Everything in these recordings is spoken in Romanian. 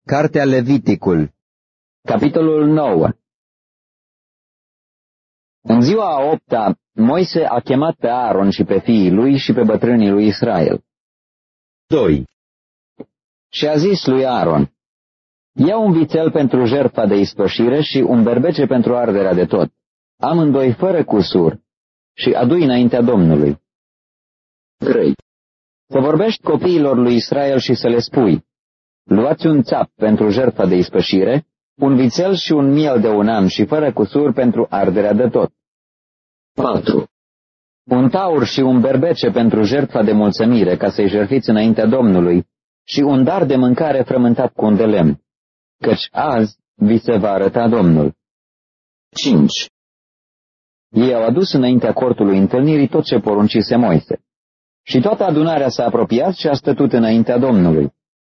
Cartea Leviticul, capitolul 9. În ziua a 8-a, Moise a chemat pe Aaron și pe fiii lui și pe bătrânii lui Israel. 2. Și a zis lui Aaron: ia un vițel pentru jertfa de ispășire și un berbece pentru arderea de tot, amândoi fără cusur, și adu-i înaintea Domnului. 3. Să vorbești copiilor lui Israel și să le spui: luați un țap pentru jertfa de ispășire, un vițel și un miel de un an și fără cusur pentru arderea de tot. 4. Un taur și un berbece pentru jertfa de mulțumire, ca să-i jertfiți înaintea Domnului, și un dar de mâncare frământat cu un de lemn, căci azi vi se va arăta Domnul. 5. Ei au adus înaintea cortului întâlnirii tot ce poruncise Moise. Și toată adunarea s-a apropiat și a stătut înaintea Domnului.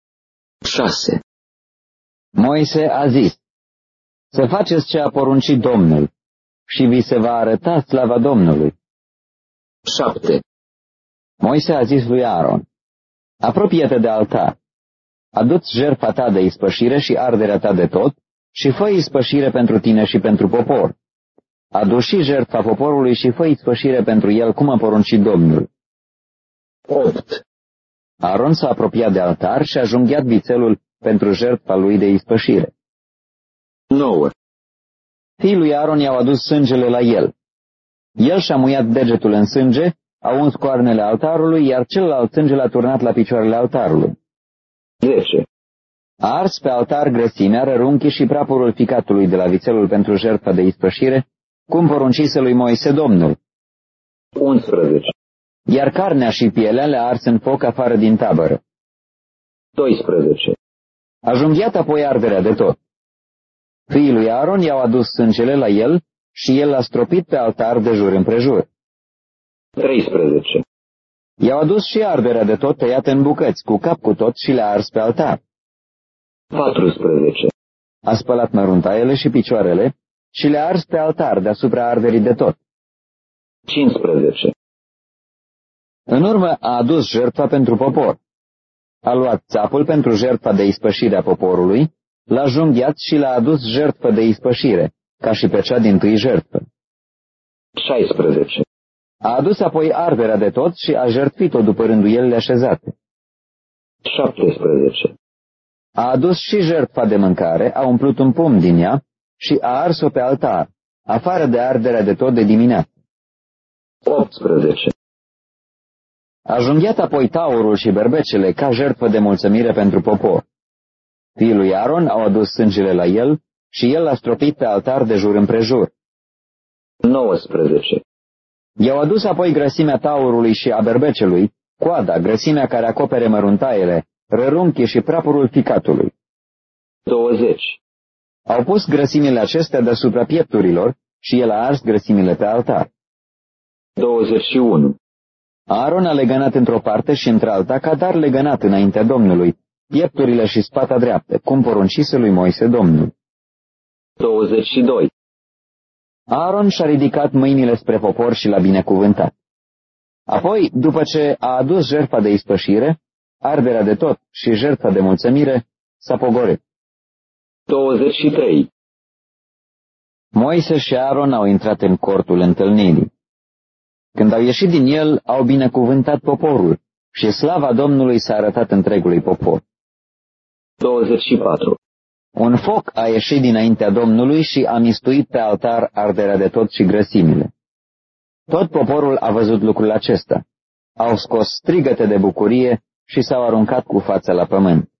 6. Moise a zis: să faceți ce a poruncit Domnul și vi se va arăta slava Domnului. 7. Moise a zis lui Aaron: apropie-te de altar, adu-ți jertfa ta de ispășire și arderea ta de tot și fă ispășire pentru tine și pentru popor. Adu și jertfa poporului și fă ispășire pentru el, cum a poruncit Domnul. 8. Aaron s-a apropiat de altar și a junghiat vițelul pentru jertfa lui de ispășire. 9. Fiii lui Aaron i-au adus sângele la el. El și-a muiat degetul în sânge, a uns coarnele altarului, iar celălalt sânge l-a turnat la picioarele altarului. 10. A ars pe altar grăsimea, rărunchii și prapurul ficatului de la vițelul pentru jertfa de ispășire, cum poruncise lui Moise Domnul. 11. Iar carnea și pielea le-a ars în foc afară din tabără. 12. A junghiat apoi arderea de tot. Fiii lui Aaron i-au adus sângele la el și el l-a stropit pe altar de jur împrejur. 13. I-au adus și arderea de tot tăiată în bucăți, cu cap cu tot, și le-a ars pe altar. 14. A spălat măruntaiele și picioarele și le-a ars pe altar deasupra arderii de tot. 15. În urmă a adus jertfa pentru popor. A luat țapul pentru jertfa de ispășire a poporului, l-a junghiat și l-a adus jertfă de ispășire, ca și pe cea dintâi jertfă. 16. A adus apoi arderea de tot și a jertfit-o după rânduielile așezate. 17. A adus și jertfa de mâncare, a umplut un pumn din ea și a ars-o pe altar, afară de arderea de tot de dimineață. 18. A junghiat apoi taurul și berbecele ca jertfă de mulțumire pentru popor. Fiii lui Aaron au adus sângele la el și el l-a stropit pe altar de jur împrejur. 19. I-au adus apoi grăsimea taurului și a berbecelui, coada, grăsimea care acopere măruntaiele, rărunchii și prapurul ficatului. 20. Au pus grăsimile acestea deasupra piepturilor și el a ars grăsimile pe altar. 21. Aaron a legănat într-o parte și într-alta ca dar legănat înaintea Domnului, piepturile și spata dreaptă, cum poruncise lui Moise Domnul. 22. Aaron și-a ridicat mâinile spre popor și l-a binecuvântat. Apoi, după ce a adus jertfa de ispășire, arderea de tot și jertfa de mulțumire, s-a pogorât. 23. Moise și Aaron au intrat în cortul întâlnirii. Când au ieșit din el, au binecuvântat poporul și slava Domnului s-a arătat întregului popor. 24. Un foc a ieșit dinaintea Domnului și a mistuit pe altar arderea de tot și grăsimile. Tot poporul a văzut lucrul acesta. Au scos strigăte de bucurie și s-au aruncat cu fața la pământ.